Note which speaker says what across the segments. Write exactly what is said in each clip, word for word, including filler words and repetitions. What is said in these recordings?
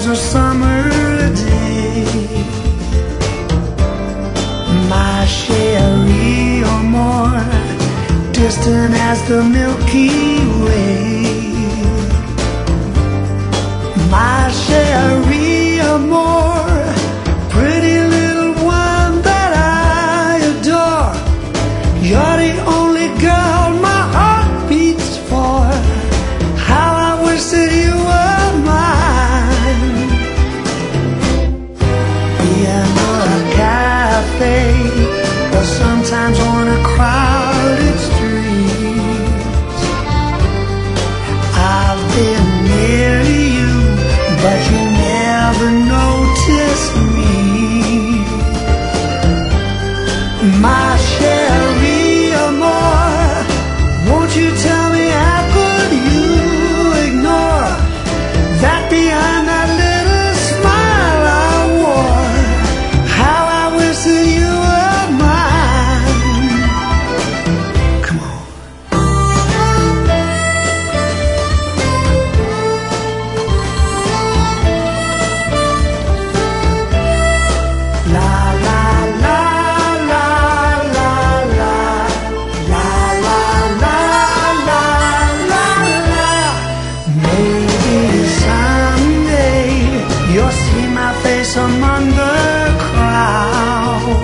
Speaker 1: a summer day. My Cherie Amour, distant as the Milky Way. My Cherie Amour, pretty little one that I adore. You're the only girl my heart beats for. How I wish that you were mine. Piano a cafe, or sometimes on a crowded street. I've been near you, but you never noticed me. My Cherie Amour, won't you tell me how could you ignore that behind that little smile I wore? How I wish that you were mine. Come on. La la la la la la la la la la la la. Maybe someday you'll see my face among the crowd.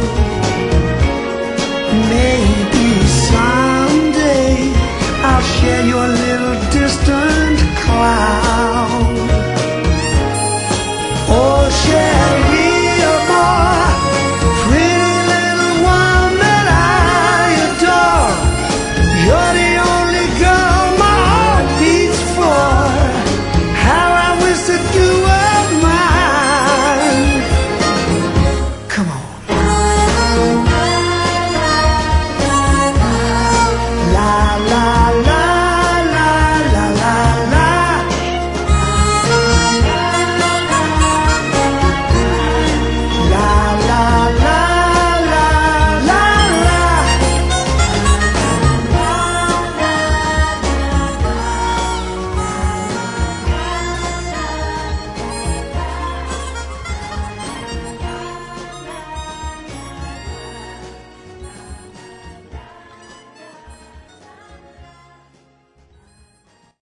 Speaker 1: Maybe someday I'll share your